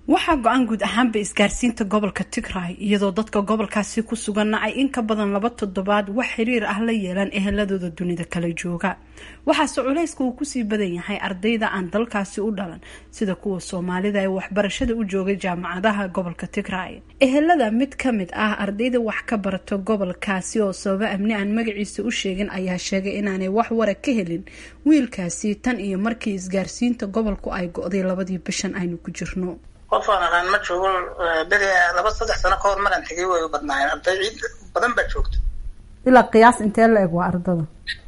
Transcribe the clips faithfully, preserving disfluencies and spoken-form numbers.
waxaa go-aan guud ahaanba isgaarsiinta gobolka Tigray iyadoo dadka gobolkaasi ku sugan ay in ka badan laba toddobaad wax xiriir ah la yeelan eheladooda dunida kala jooga. waxaase culayska uu kusii badan yahay ardayda aan dalkaasi u dhalan sida kuwa Soomaalida ee waxbarashada u joogay jaamacadaha gobolka Tigray. ehelada mid ka mid ah ardayda wax ka barato gobolkaasi oo sababa amni aan magaciisa u sheegin ayaa sheegay inaanay wax wara ka helin wiilkaasi tan iyo markii isgaarsiinta gobolku ay go'day labadii bishan aynu ku jirno. qofaan aan ma joogo bari laba saddex sano ka hor maraan tagay way u badnaayeen arday badan baa joogto ilaa qiyaas intee la eg waa ardada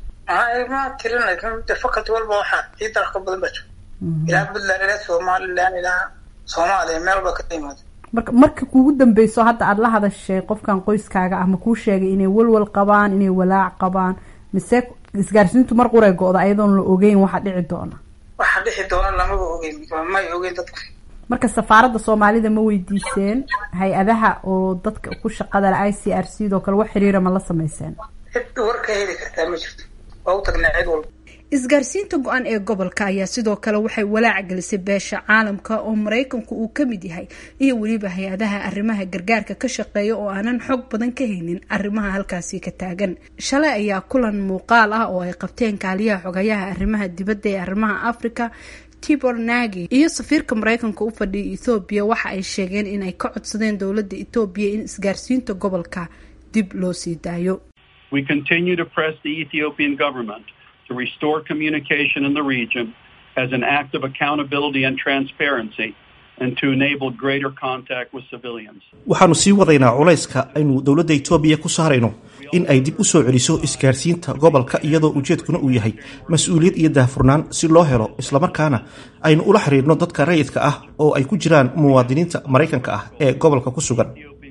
ay ma tirin laakiin faculty walba waxa ciid ka badan baa joogto ilaa Puntland ilaa Soomaaliland ilaa Soomaaliya meel ba ka timaado. marka marka kuugu dambayso hadda aad la hadashay qofkan qoyskaaga ah ma kuu sheegay inay walwal qabaan inay walaac qabaan mise isgaarsiintu mar qoray go'da ayadoon la ogeyn waxa dhici doona waxa dhici doona lama ogeyn ma ogeyn dadku. marka safaaradda Soomaalida ma weydiiseen hay-adaha oo dadka ku shaqada leh I C R C oo kale wax xiriir ma la sameeyeen warka heli kartaa ma jirto oo tagnaa cid walba. isgaarsiinta go-aan ee gobolka ayaa sidoo kale waxay walaac gelisay beesha caalamka oo Mareykanku uu ka mid yahay iyo waliba hay-adaha arrimaha gargaarka ka shaqeeya oo aanan xog badan ka haynin arrimaha halkaasi ka taagan. shalay ayaa kulan muuqaal ah oo ay qabteen kaaliyaha xogayaha arrimaha dibadda ee arrimaha Afrika Tibor Nagi iyo safiirka Mareykanka u fadhiya Ethiopia waxa ay sheegeen in ay ka codsadeen dawladda Ethiopia in isgaarsiinta gobolka dib loo sii daayo. We continue to press the Ethiopian government to restore communication in the region as an act of accountability and transparency and to enable greater contact with civilians. waxaanu sii wadaynaa culayska aynu dawladda Ethiopia ku saarayno in ay dib u soo celiso isgaarsiinta gobolka iyadoo ujeedkuna uu yahay mas'uuliyad iyo daahfurnaan si loo helo isla markaana aynu ula xiriirno dadka rayidka ah oo ay ku jiraan muwaadiniinta Mareykanka ah ee gobolka ku sugan.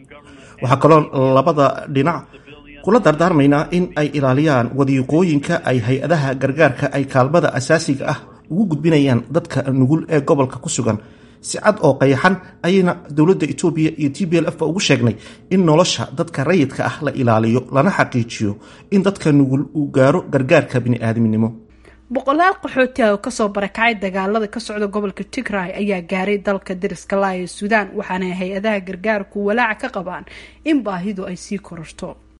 waxa kaloo labada dhinac kula dardaarmaynaa in ay ilaaliyaan wadiiqooyinka ay hay-adaha gargaarka ay kaalmada asaasiga ah ugu gudbinayaan dadka nugul ee gobolka ku sugan si cad oo qayaxan ayna dawladda Ethiopia iyo T P L F ugu sheegnay in nolosha dadka rayidka ah la ilaaliyo lana xaqiijiyo in dadka nugul uu gaaro gargaarka bini'aadamnimo. boqolaal qaxooti ah oo kasoo barakacay dagaalada ka socda gobolka Tigray ayaa gaaray dalka dariska la ee Suudaan waxaana hay-adaha gargaarku walaac ka qabaan in baahidu ay sii kororto.